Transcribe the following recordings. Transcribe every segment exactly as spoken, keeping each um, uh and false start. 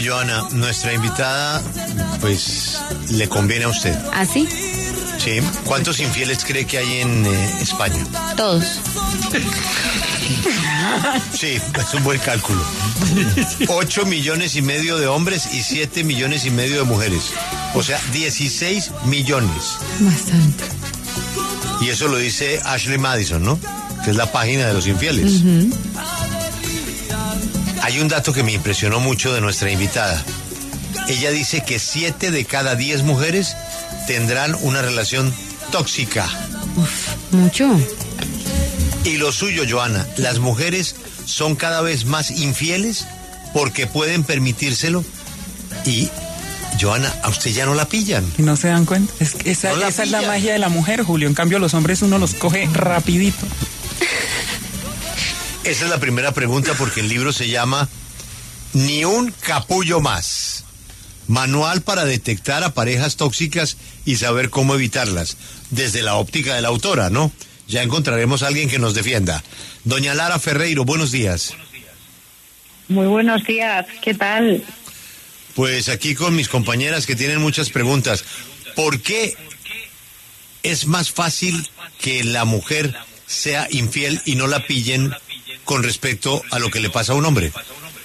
Mire, Joana, nuestra invitada, pues, le conviene a usted. ¿Ah, sí? Sí. ¿Cuántos infieles cree que hay en eh, España? Todos. Sí, es un buen cálculo. Ocho millones y medio de hombres y siete millones y medio de mujeres. O sea, dieciséis millones. Bastante. Y eso lo dice Ashley Madison, ¿no? Que es la página de los infieles. Uh-huh. Hay un dato que me impresionó mucho de nuestra invitada. Ella dice que siete de cada diez mujeres tendrán una relación tóxica. Uf, mucho. Y lo suyo, Joana, las mujeres son cada vez más infieles porque pueden permitírselo. Y, Joana, a usted ya no la pillan. Y no se dan cuenta. Es que esa, no esa es la magia de la mujer, Julio. En cambio, los hombres uno los coge rapidito. Esa es la primera pregunta porque el libro se llama Ni un capullo más. Manual para detectar a parejas tóxicas y saber cómo evitarlas. Desde la óptica de la autora, ¿no? Ya encontraremos a alguien que nos defienda. Doña Lara Ferreiro, buenos días. Muy buenos días, ¿qué tal? Pues aquí con mis compañeras que tienen muchas preguntas. ¿Por qué es más fácil que la mujer sea infiel y no la pillen con respecto a lo que le pasa a un hombre?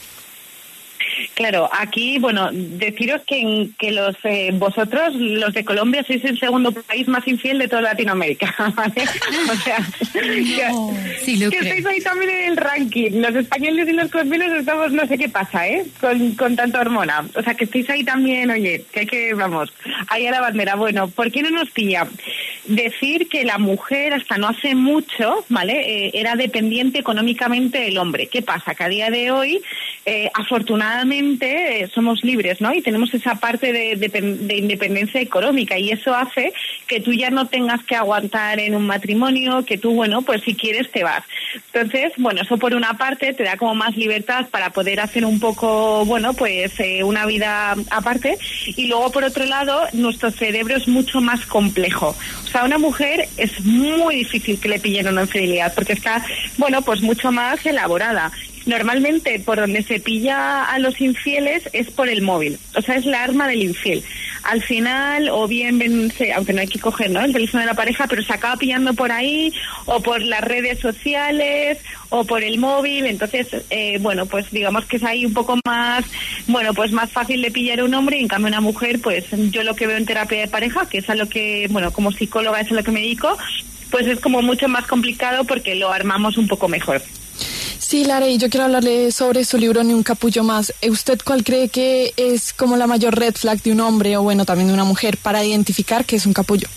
Claro, aquí, bueno, deciros que, que los eh, vosotros, los de Colombia, sois el segundo país más infiel de toda Latinoamérica, ¿vale? O sea, no, que, sí lo que creo. estáis ahí también en el ranking. Los españoles y los colombianos estamos, no sé qué pasa, ¿eh? Con, con tanta hormona. O sea, que estáis ahí también, oye, que hay que, vamos, ahí a la bandera. Bueno, ¿por qué no nos pilla? Decir que la mujer hasta no hace mucho, ¿vale? Eh, era dependiente económicamente del hombre. ¿Qué pasa? Que a día de hoy, eh, afortunadamente, Eh, somos libres, ¿no? Y tenemos esa parte de, de, de independencia económica y eso hace que tú ya no tengas que aguantar en un matrimonio, que tú, bueno, pues si quieres te vas. Entonces, bueno, eso por una parte te da como más libertad para poder hacer un poco, bueno, pues eh, una vida aparte y luego por otro lado nuestro cerebro es mucho más complejo. O sea, a una mujer es muy difícil que le pillen una infidelidad porque está, bueno, pues mucho más elaborada. Normalmente por donde se pilla a los infieles es por el móvil, o sea, es la arma del infiel. Al final, o bien, ven, aunque no hay que coger, ¿no?, el teléfono de la pareja, pero se acaba pillando por ahí, o por las redes sociales, o por el móvil. Entonces, eh, bueno, pues digamos que es ahí un poco más, bueno, pues más fácil de pillar a un hombre, y en cambio una mujer, pues yo lo que veo en terapia de pareja, que es a lo que, bueno, como psicóloga es a lo que me dedico, pues es como mucho más complicado porque lo armamos un poco mejor. Sí, Lara, y yo quiero hablarle sobre su libro Ni un capullo más. ¿Usted cuál cree que es como la mayor red flag de un hombre o bueno, también de una mujer para identificar que es un capullo?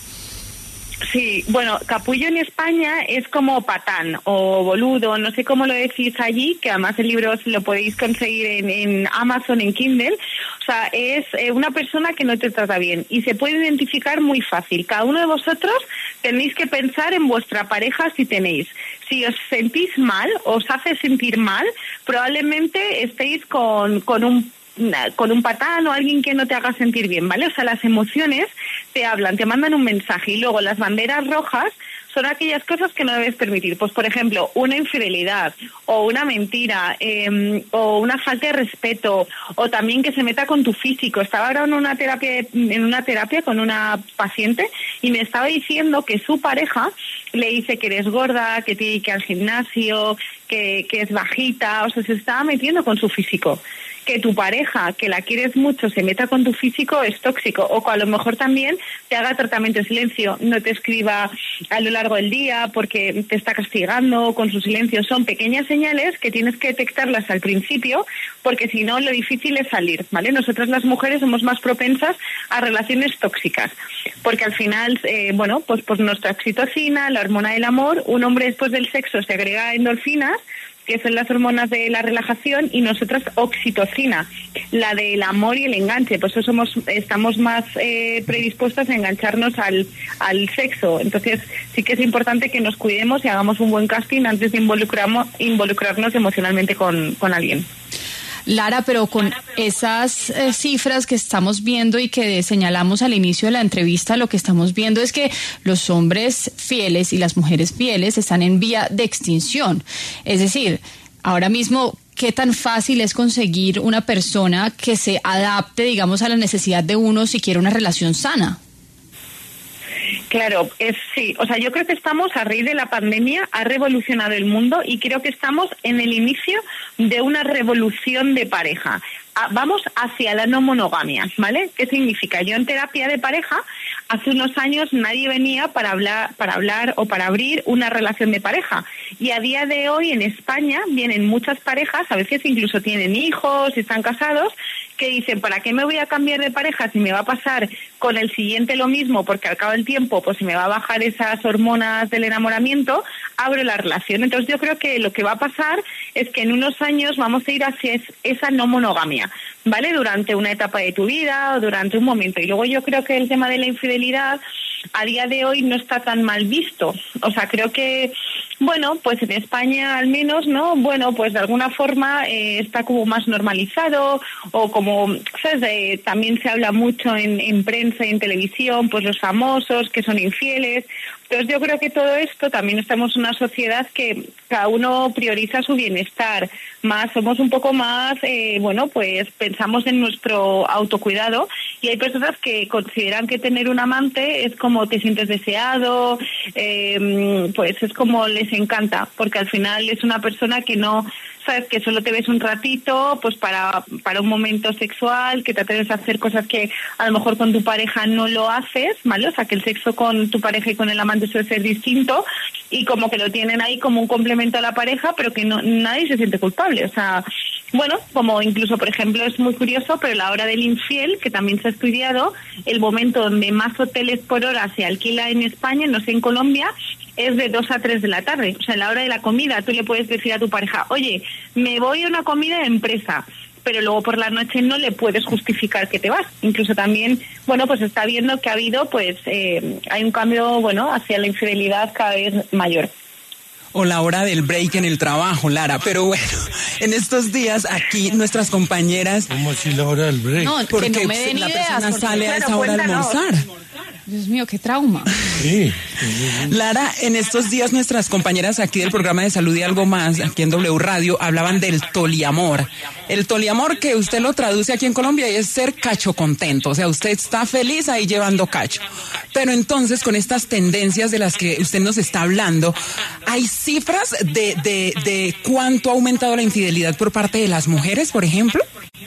Sí, bueno, capullo en España es como patán o boludo, no sé cómo lo decís allí, que además el libro lo podéis conseguir en, en Amazon, en Kindle. O sea, es eh, una persona que no te trata bien y se puede identificar muy fácil. Cada uno de vosotros tenéis que pensar en vuestra pareja si tenéis. Si os sentís mal, os hace sentir mal, probablemente estéis con, con un con un patán o alguien que no te haga sentir bien, ¿vale? O sea, las emociones te hablan, te mandan un mensaje y luego las banderas rojas son aquellas cosas que no debes permitir. Pues, por ejemplo, una infidelidad o una mentira eh, o una falta de respeto o también que se meta con tu físico. Estaba ahora en una terapia, en una terapia con una paciente y me estaba diciendo que su pareja le dice que eres gorda, que tiene que ir al gimnasio, que, que es bajita, o sea, se estaba metiendo con su físico. Que tu pareja, que la quieres mucho, se meta con tu físico es tóxico, o que a lo mejor también te haga tratamiento en silencio, no te escriba a lo largo del día porque te está castigando con su silencio. Son pequeñas señales que tienes que detectarlas al principio, porque si no lo difícil es salir, ¿vale? Nosotras las mujeres somos más propensas a relaciones tóxicas, porque al final, eh, bueno, pues, pues nuestra oxitocina, la hormona del amor, un hombre después del sexo se agrega endorfinas, que son las hormonas de la relajación, y nosotras oxitocina, la del amor y el enganche. Por eso somos, estamos más eh, predispuestas a engancharnos al, al sexo. Entonces sí que es importante que nos cuidemos y hagamos un buen casting antes de involucramos, involucrarnos emocionalmente con, con alguien. Lara, pero con esas eh, cifras que estamos viendo y que señalamos al inicio de la entrevista, lo que estamos viendo es que los hombres fieles y las mujeres fieles están en vía de extinción. Es decir, ahora mismo ¿qué tan fácil es conseguir una persona que se adapte, digamos, a la necesidad de uno si quiere una relación sana? Claro, es sí. O sea, yo creo que estamos, a raíz de la pandemia, ha revolucionado el mundo y creo que estamos en el inicio de una revolución de pareja. Vamos hacia la no monogamia, ¿vale? ¿Qué significa? Yo en terapia de pareja, hace unos años nadie venía para hablar, para hablar o para abrir una relación de pareja. Y a día de hoy en España vienen muchas parejas, a veces incluso tienen hijos y están casados, que dicen, ¿para qué me voy a cambiar de pareja si me va a pasar con el siguiente lo mismo? Porque al cabo del tiempo, pues si me va a bajar esas hormonas del enamoramiento, abro la relación. Entonces yo creo que lo que va a pasar es que en unos años vamos a ir hacia esa no monogamia, ¿vale? Durante una etapa de tu vida o durante un momento. Y luego yo creo que el tema de la infidelidad a día de hoy no está tan mal visto. O sea, creo que, bueno, pues en España al menos, ¿no? Bueno, pues de alguna forma eh, está como más normalizado o como, ¿sabes? Eh, también se habla mucho en, en prensa y en televisión, pues los famosos que son infieles. Entonces yo creo que todo esto, también estamos en una sociedad que cada uno prioriza su bienestar, más somos un poco más, eh, bueno, pues pensamos en nuestro autocuidado y hay personas que consideran que tener un amante es como te sientes deseado, eh, pues es como les encanta, porque al final es una persona que no, sabes, que solo te ves un ratito, pues para, para un momento sexual, que te atreves a hacer cosas que a lo mejor con tu pareja no lo haces, ¿vale? O sea, que el sexo con tu pareja y con el amante suele ser distinto y como que lo tienen ahí como un complemento a la pareja, pero que no nadie se siente culpable. O sea, bueno, como incluso, por ejemplo, es muy curioso, pero la hora del infiel, que también se ha estudiado, el momento donde más hoteles por hora se alquila en España, no sé, en Colombia, es de dos a tres de la tarde. O sea, en la hora de la comida tú le puedes decir a tu pareja, oye, me voy a una comida de empresa, pero luego por la noche no le puedes justificar que te vas. Incluso también, bueno, pues está viendo que ha habido, pues, eh, hay un cambio, bueno, hacia la infidelidad cada vez mayor. O la hora del break en el trabajo, Lara. Pero bueno, en estos días aquí nuestras compañeras... ¿Cómo así la hora del break? No, porque que no me den la ideas, persona sale a claro, esa hora a cuéntanos. almorzar. Dios mío, qué trauma. Sí. Lara, en estos días nuestras compañeras aquí del programa de Salud y Algo Más, aquí en W Radio, hablaban del toliamor. El toliamor, que usted lo traduce aquí en Colombia, es ser cacho contento. O sea, usted está feliz ahí llevando cacho. Pero entonces, con estas tendencias de las que usted nos está hablando, ¿hay cifras de, de, de cuánto ha aumentado la infidelidad por parte de las mujeres, por ejemplo?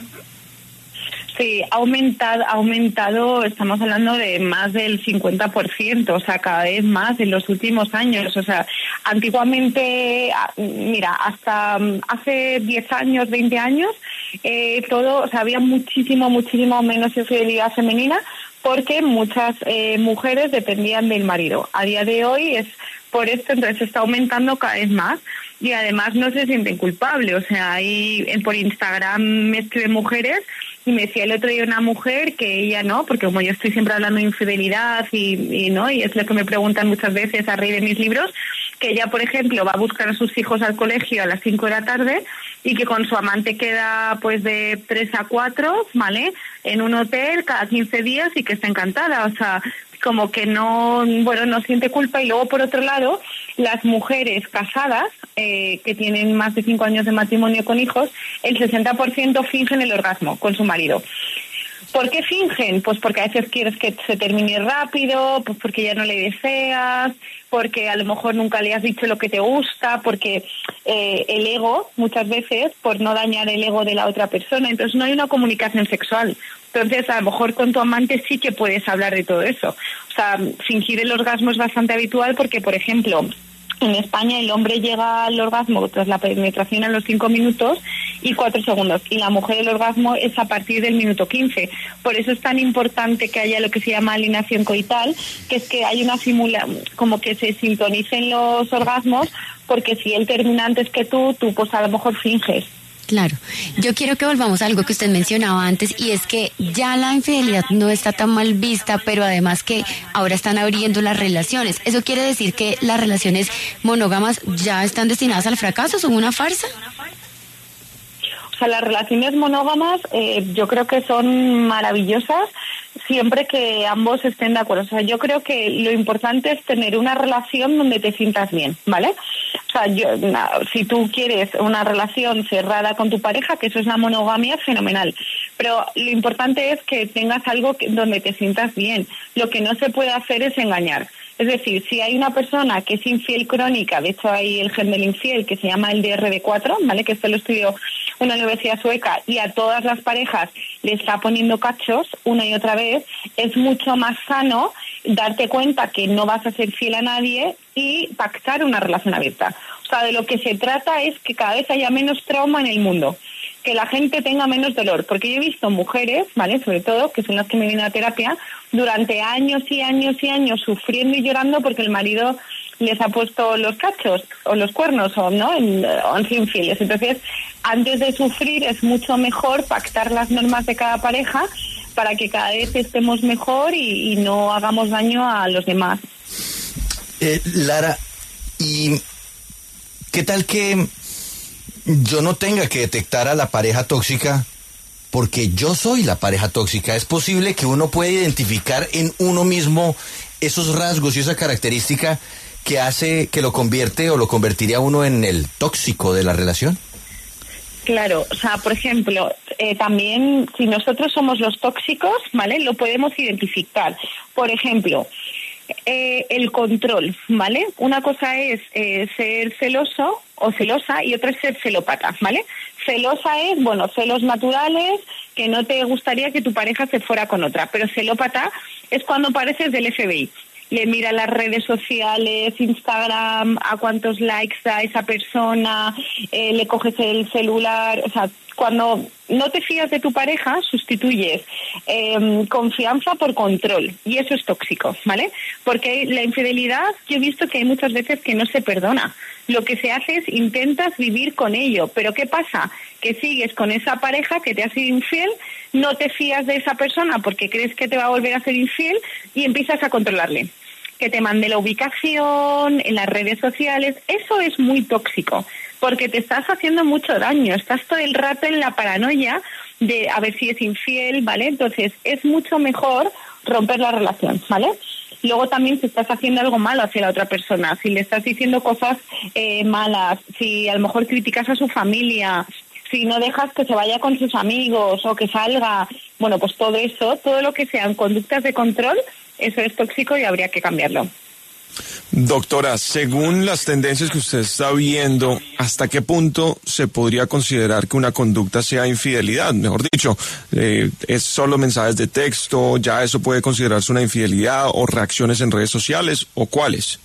Sí, ha aumentado, ha aumentado, estamos hablando de más del cincuenta por ciento, o sea, cada vez más en los últimos años. O sea, antiguamente, mira, hasta hace diez años, veinte años, eh, todo, o sea, había muchísimo, muchísimo menos infidelidad femenina porque muchas eh, mujeres dependían del marido. A día de hoy es por esto, entonces está aumentando cada vez más. Y además no se sienten culpables. O sea, ahí por Instagram me escriben mujeres y me decía el otro día una mujer que ella no, porque como yo estoy siempre hablando de infidelidad y, y no, y es lo que me preguntan muchas veces a raíz de mis libros, que ella, por ejemplo, va a buscar a sus hijos al colegio a las cinco de la tarde y que con su amante queda pues de tres a cuatro, ¿vale? En un hotel cada quince días y que está encantada. O sea, como que no, bueno, no siente culpa. Y luego, por otro lado, las mujeres casadas, eh, que tienen más de cinco años de matrimonio con hijos, el sesenta por ciento fingen el orgasmo con su marido. ¿Por qué fingen? Pues porque a veces quieres que se termine rápido, pues porque ya no le deseas, porque a lo mejor nunca le has dicho lo que te gusta, porque eh, el ego, muchas veces, por no dañar el ego de la otra persona, entonces no hay una comunicación sexual. Entonces, a lo mejor con tu amante sí que puedes hablar de todo eso. O sea, fingir el orgasmo es bastante habitual porque, por ejemplo, en España el hombre llega al orgasmo tras la penetración a los cinco minutos y cuatro segundos. Y la mujer el orgasmo es a partir del minuto quince. Por eso es tan importante que haya lo que se llama alineación coital, que es que hay una simula, como que se sintonicen los orgasmos, porque si él termina antes que tú, tú pues a lo mejor finges. Claro, yo quiero que volvamos a algo que usted mencionaba antes y es que ya la infidelidad no está tan mal vista, pero además que ahora están abriendo las relaciones. ¿Eso quiere decir que las relaciones monógamas ya están destinadas al fracaso? ¿Son una farsa? O sea, las relaciones monógamas eh, yo creo que son maravillosas siempre que ambos estén de acuerdo. O sea, yo creo que lo importante es tener una relación donde te sientas bien, ¿vale? O sea, yo, na, si tú quieres una relación cerrada con tu pareja, que eso es la monogamia, fenomenal. Pero lo importante es que tengas algo que, donde te sientas bien. Lo que no se puede hacer es engañar. Es decir, si hay una persona que es infiel crónica, de hecho hay el gen del infiel que se llama el D R D cuatro, ¿vale? Que esto lo estudió una universidad sueca, y a todas las parejas le está poniendo cachos una y otra vez, es mucho más sano darte cuenta que no vas a ser fiel a nadie y pactar una relación abierta. O sea, de lo que se trata es que cada vez haya menos trauma en el mundo, que la gente tenga menos dolor, porque yo he visto mujeres, ¿vale?, sobre todo, que son las que me vienen a terapia, durante años y años y años sufriendo y llorando porque el marido les ha puesto los cachos o los cuernos o no en, o han sido infieles. Entonces, antes de sufrir es mucho mejor pactar las normas de cada pareja para que cada vez estemos mejor y, y no hagamos daño a los demás. Eh, Lara, ¿y qué tal que yo no tenga que detectar a la pareja tóxica porque yo soy la pareja tóxica? ¿Es posible que uno pueda identificar en uno mismo esos rasgos y esa característica que hace, que lo convierte o lo convertiría a uno en el tóxico de la relación? Claro, o sea, por ejemplo, eh, también si nosotros somos los tóxicos, ¿vale?, lo podemos identificar. Por ejemplo, eh, el control, ¿vale? Una cosa es eh, ser celoso o celosa y otra es ser celópata, ¿vale? Celosa es, bueno, celos naturales, que no te gustaría que tu pareja se fuera con otra, pero celópata es cuando pareces del F B I. Le mira las redes sociales, Instagram, a cuántos likes da esa persona, eh, le coges el celular. O sea, cuando no te fías de tu pareja, sustituyes eh, confianza por control, y eso es tóxico, ¿vale? Porque la infidelidad, yo he visto que hay muchas veces que no se perdona. Lo que se hace es intentas vivir con ello, pero ¿qué pasa? Que sigues con esa pareja que te ha sido infiel, no te fías de esa persona porque crees que te va a volver a ser infiel y empiezas a controlarle. Que te mande la ubicación en las redes sociales, eso es muy tóxico, porque te estás haciendo mucho daño, estás todo el rato en la paranoia de a ver si es infiel, ¿vale? Entonces es mucho mejor romper la relación, ¿vale? Luego también si estás haciendo algo malo hacia la otra persona, si le estás diciendo cosas eh, malas, si a lo mejor criticas a su familia, si no dejas que se vaya con sus amigos o que salga, bueno, pues todo eso, todo lo que sean conductas de control, eso es tóxico y habría que cambiarlo. Doctora, según las tendencias que usted está viendo, ¿hasta qué punto se podría considerar que una conducta sea infidelidad? Mejor dicho, eh, ¿es solo mensajes de texto? ¿Ya eso puede considerarse una infidelidad? ¿O reacciones en redes sociales? ¿O cuáles?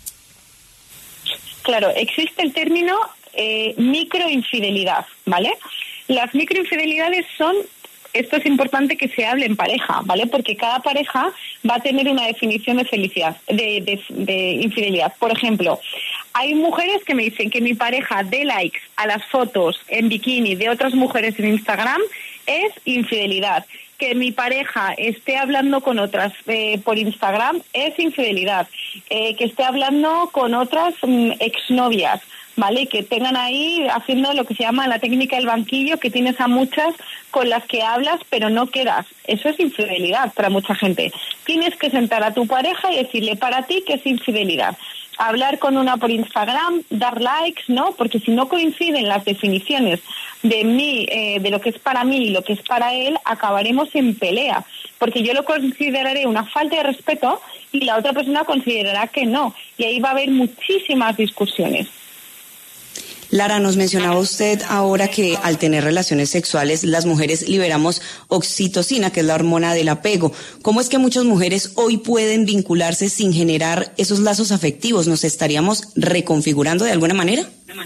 Claro, existe el término eh, microinfidelidad, ¿vale? Las microinfidelidades son... Esto es importante que se hable en pareja, ¿vale? Porque cada pareja va a tener una definición de felicidad, de, de, de infidelidad. Por ejemplo, hay mujeres que me dicen que mi pareja dé likes a las fotos en bikini de otras mujeres en Instagram es infidelidad. Que mi pareja esté hablando con otras eh, por Instagram es infidelidad. Eh, que esté hablando con otras mm, exnovias, ¿vale? Que tengan ahí haciendo lo que se llama la técnica del banquillo, que tienes a muchas con las que hablas pero no quedas. Eso es infidelidad para mucha gente. Tienes que sentar a tu pareja y decirle para ti que es infidelidad. Hablar con una por Instagram, dar likes, ¿no? Porque si no coinciden las definiciones de mí, eh, de lo que es para mí y lo que es para él, acabaremos en pelea. Porque yo lo consideraré una falta de respeto y la otra persona considerará que no. Y ahí va a haber muchísimas discusiones. Lara, nos mencionaba usted ahora que al tener relaciones sexuales las mujeres liberamos oxitocina, que es la hormona del apego. ¿Cómo es que muchas mujeres hoy pueden vincularse sin generar esos lazos afectivos? ¿Nos estaríamos reconfigurando de alguna manera?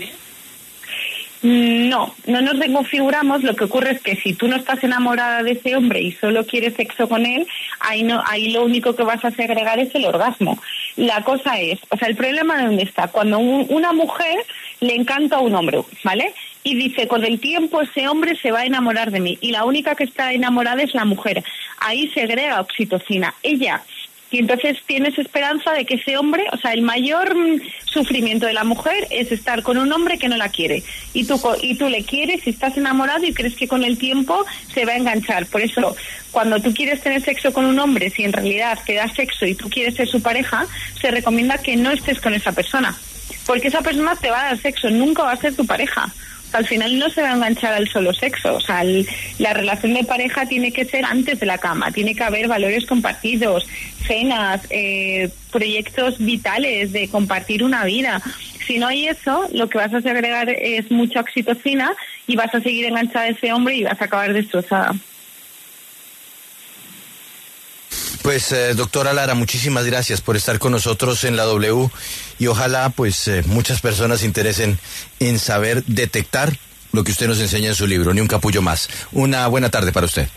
No, no nos reconfiguramos. Lo que ocurre es que si tú no estás enamorada de ese hombre y solo quieres sexo con él, ahí no, ahí lo único que vas a segregar es el orgasmo. La cosa es, o sea, el problema de dónde está, cuando un, una mujer le encanta a un hombre, ¿vale? Y dice, con el tiempo ese hombre se va a enamorar de mí y la única que está enamorada es la mujer. Ahí segrega oxitocina, ella. Y entonces tienes esperanza de que ese hombre, o sea, el mayor sufrimiento de la mujer es estar con un hombre que no la quiere. Y tú, y tú le quieres y estás enamorado y crees que con el tiempo se va a enganchar. Por eso, cuando tú quieres tener sexo con un hombre, si en realidad te da sexo y tú quieres ser su pareja, se recomienda que no estés con esa persona. porque esa persona te va a dar sexo, nunca va a ser tu pareja. O sea, al final no se va a enganchar al solo sexo. O sea, el, la relación de pareja tiene que ser antes de la cama, tiene que haber valores compartidos, cenas, eh, proyectos vitales de compartir una vida. Si no hay eso, lo que vas a segregar es mucha oxitocina y vas a seguir enganchada a ese hombre y vas a acabar destrozada. Pues, eh, doctora Lara, muchísimas gracias por estar con nosotros en la W y ojalá pues eh, muchas personas se interesen en saber detectar lo que usted nos enseña en su libro, Ni un capullo más. Una buena tarde para usted.